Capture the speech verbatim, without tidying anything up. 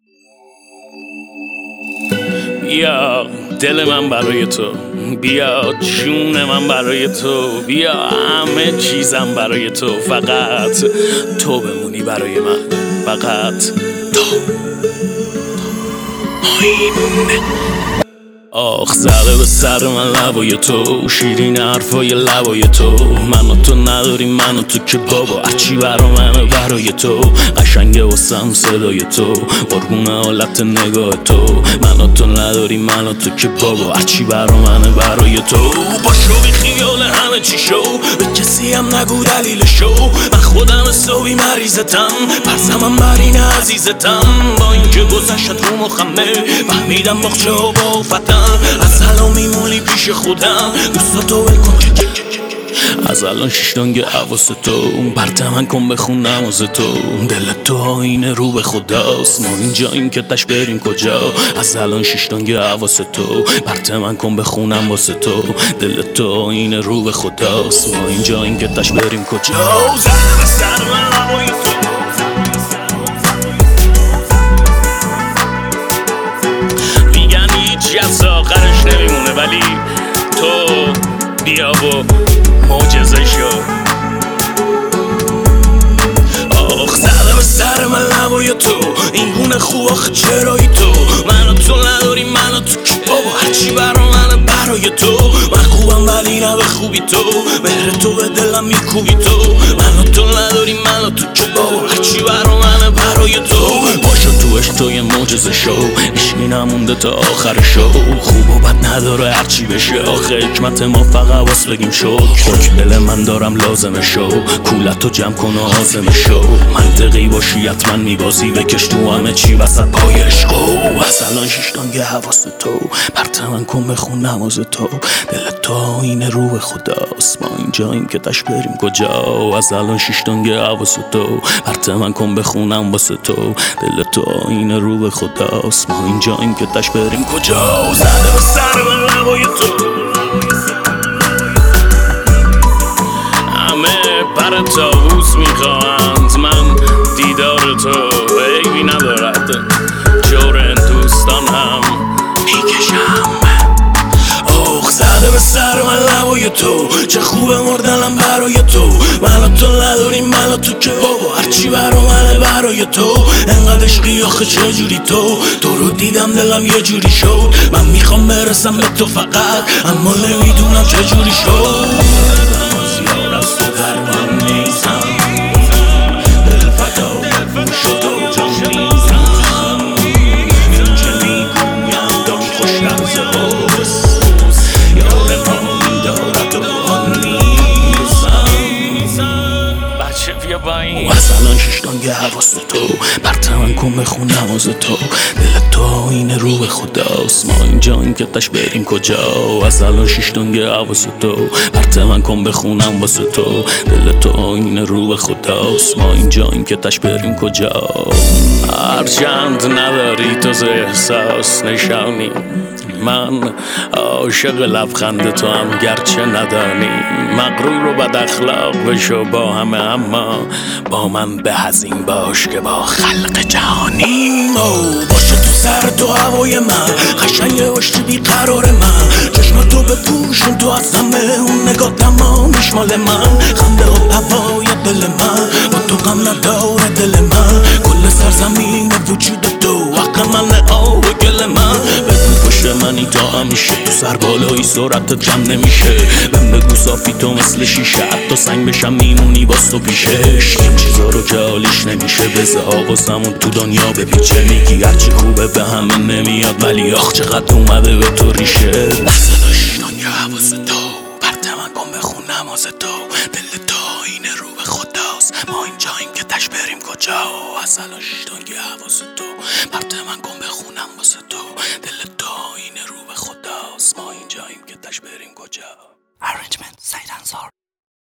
بیا دل من برای تو، بیا جون من برای تو، بیا همه چیزم برای تو، فقط تو بمونی برای من، فقط تو. آخ زده به سر من لبای تو، شیرین حرفای لبای تو، من و تو نداریم من و تو که بابا هرچی برا منه برای تو، قشنگه واسم صدای تو، قربون حالت نگاه تو، من و تو نداریم من و تو که بابا هرچی برا منه برای تو. باشو بی خیال همه چی شو، به کسی هم نگو دلیل شو، من خودم حسابی مریضتم، پرسمم بر این عزیزتم، با اینکه گذشت رو مخمه فهمیدم مخچه و با فتم، از الان میمونی پیش خودم، دوستاتو ول کن از الان شیشتانگه حواس تو، برته من کن بخونم واسه تو، دل تو آینه رو به خداست، ما اینجاییم که تش بریم کجا، از الان شیشتانگه حواس تو، برته من کن بخونم واسه تو، دل تو آینه رو به خداست، ما اینجاییم که تش بریم کجا. زده به سر من لبای تو، میگن هیچی از آخرش نمیمونه، ولی تو بیا و معجزه شو. آخ زده به سر من لبای تو، این گونه خوب آخه چرایی تو، من و تو نداریم من و تو که بابا هرچی برا منه برای تو، من خوبم ولی نه به خوبی تو، مهر تو به دلم میکوبی تو، من و تو نداریم من و تو که بابا هرچی برا منه برای تو. باشو تو عشق تو یه معجزه شو، عشقی نمونده تا آخر شو، خوب و بد نداره هرچی بشه، آخه حکمت ما فقط واس بگیم شو، خاک دل من دارم لازمه شو، کولتو جمع کن و حازمه شو، منطقی باشی حتما میبازی، بکش تو همه چی وسط پای عشقو، از الان شیشتانگه حواس تو، برته من کن بخون نماز تو، دل تو آینه رو به خداست، ما اینجاییم که تش بریم کجا، از الان شیشتانگه حواس تو، برته من کن بخونم واسه تو، دل تو آینه رو به خداست، ما اینجاییم که تش بریم کجا. زده به سر من لبای تو، همه پر طاووس میخواهند، من دیدار تو عیبی ندارد، جور دوستان هم میکشم. آخ زده به سر من لبای تو، چه خوبه مردنم برای تو، من و تو نداریم من و تو که بابا هرچی برا منه برای تو، انقدر عشقی آخه چجوری تو، تو رو دیدم دلم یه جوری شد، من میخوام برسم به تو فقط، اما نمیدونم چجوری شد، زیاد از تو درمان نیستم، دل فدا شد و جان میزم، این که میگویم دان خوش لحظه هست، یار ما میدارد و آن میزم. بچه بیا با این، از الان شیشتانگه حواس تو، برته من کن بخون نماز تو، دل تو آینه رو به خداست، ما اینجاییم که تش بریم کجا، از الان شیشتانگه حواس تو، برته من کن بخونم واسه تو، دل تو آینه رو به خداست، ما اینجاییم که تش بریم کجا. هرچند نداری تو ز احساس نشانی، من عاشق لبخند تو هم گرچه ندانی، مغرور و بد اخلاق بشو با همه، اما با من به هزین باش که با خلق جهانیم. باشه تو سر تو هوای من، قشنگ باشی بیقرار من، چشم تو بپوشون تو از همه، اون نگاه تمامیش مال من، خنده و هوای دل من، با تو غم نداره دل من، کل سرزمین وجود تو حق من آب و گل من، بگو پشت منی تا همیشه، تو سر بالایی سرعتت جمع نمیشه، بهم بگو صافی تو مثل شیشه، حتی سنگ بشم میمونی باز تو پیشش، این چیزا رو که حالیش نمیشه، بزه حواسمون تو دنیا بپیچه، میگی هرچی خوبه به همه نمیاد، ولی آخ چقدر اومده به تو ریشه، دست داشتانگه حواس تو، برته من کن بخون نماز تو، دل تو آینه رو به خداست، ما اینجاییم که تش بریم کجا، از الان شیشتانگه حواس تو، برته من کن بخونم واسه تو، دل تو آینه رو به خداست، ما اینجاییم که تش بریم کجا. Arrangement سعید انصار.